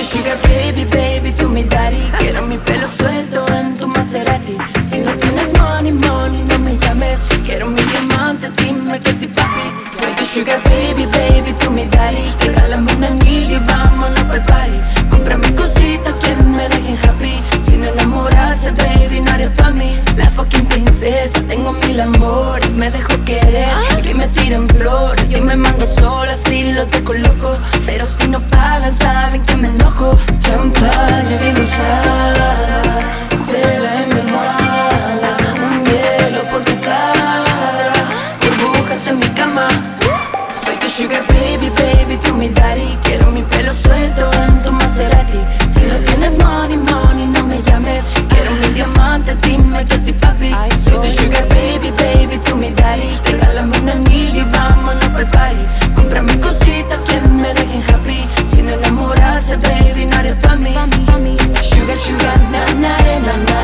sugar baby, baby, tú mi daddy. Quiero mi pelo suelto en tu Maserati. Si no tienes money, money, no me llames. Quiero mis diamantes, dime que sí, papi. Soy tu sugar baby, baby, tú mi daddy. Regálame un anillo y vámonos pa'l party. Cómprame cositas que me dejen happy. Sin enamorarse, baby, no eres pa' mí. La fucking princesa, tengo mil amores. Me dejo querer, que me tiren flores. Yo me mando sola, así lo te coloco. Pero si no pagan, saben que me enojo. Champaña bien usada, se ve mi almohada. Un hielo por tu cara, burbujas en mi cama. Soy tu sugar baby, baby, tú mi daddy. Quiero mi pelo suelto en tu Maserati. Si no tienes money, money, no me llames. Quiero mis diamantes, dime que sí, papi. Soy tu sugar baby, baby, tú mi daddy. Regálame un anillo y vámonos pa'l party. Cómprame cositas que me dejen happy. Sin enamorarse, baby, no eres pa' mí. Sugar, sugar, na, na, na, na,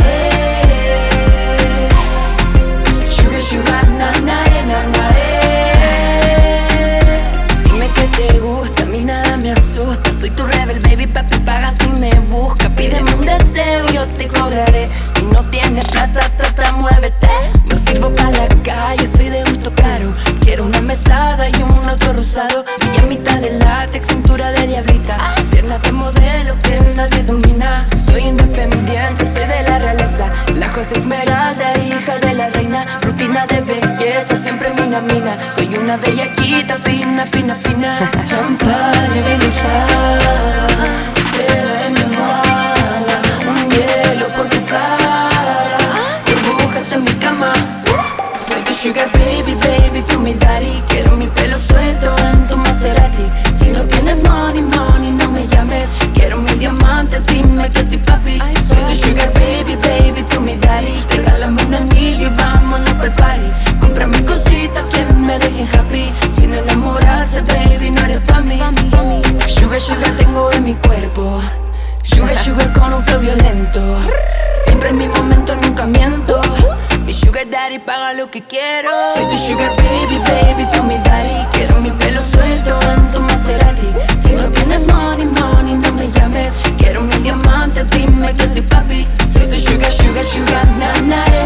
Sugar, sugar, na, na, na, na, Dime que te gusta, a mí nada me asusta. Soy tu rebel, baby, papi, paga si me busca. Pídeme un deseo y yo te cobraré. Si no tienes plata, trata, muévete. No sirvo pa' la calle, soy de gusto caro. Quiero una mesada y un auto rosado. Y a mitad de látex, cintura de diablita. Piernas de modelo que nadie domina. Soy independiente, soy de la realeza. La jueza Esmeralda, hija de la reina. Rutina de belleza, siempre mina, mina. Soy una bellaquita, fina, fina, fina. Champaña bien usada, se ve mi almohada. Un hielo por tu cara, burbujas en mi cama. Soy tu sugar baby, baby, tú mi daddy. Quiero mi pelo suelto en tu Maserati. Si no tienes money, money, no me llames. Quiero mis diamantes, dime que sí, papi. Soy tu sugar baby, baby, tú mi daddy. Regálame un anillo y vámonos pa'l party. Cómprame cositas que me dejen happy. Sin enamorarse, baby, no eres pa' mí. Sugar, sugar tengo en mi cuerpo. Sugar, sugar con un flow violento. Siempre en mi momento, nunca miento. Mi sugar daddy paga lo que quiero. Soy tu sugar baby, baby, tú mi daddy. Quiero mi pelo suelto en tu Maserati. Si no tienes money, money, no me llames. Quiero mis diamantes, dime que sí, papi. Soy tu sugar, sugar, sugar, na, na,